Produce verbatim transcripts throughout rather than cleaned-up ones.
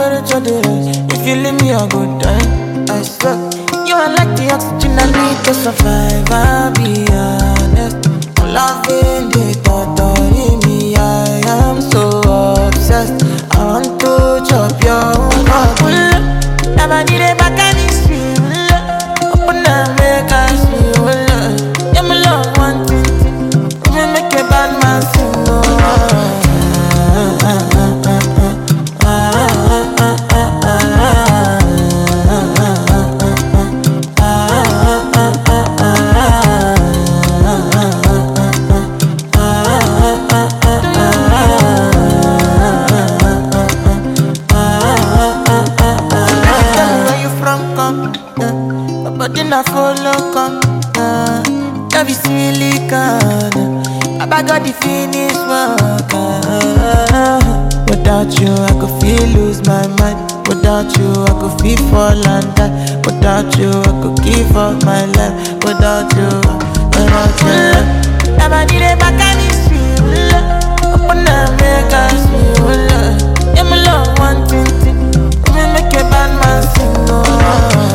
temperature dey rise. If you leave me, I go die. I swear. You are like the oxygen I need to survive. I'll be honest. Loving the thought of me, I am so obsessed. I want to chop your heart. Never did it back and it's real. Open and make us feel. Yeah, my love one thing. We make a bad man sing. But then I follow come, uh, love is silicone. I got the finish work. Uh, without you, I could feel lose my mind. Without you, I could feel fall and die. Without you, I could give up my life. Without you, without you, never did it back and it's real. Open and make us feel. Yeah, my love one thing. We make a bad man sing. Oh.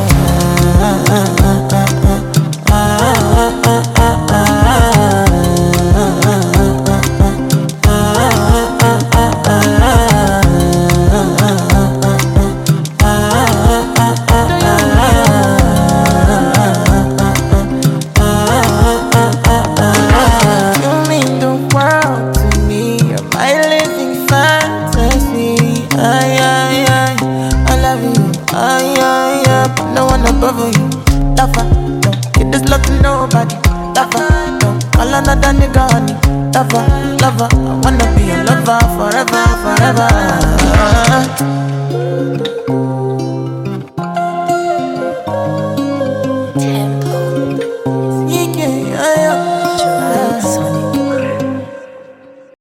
Above you, lover, don't get this love to nobody. Lover, don't call another nigga honey. Lover, lover, I wanna be a lover forever, forever. Tim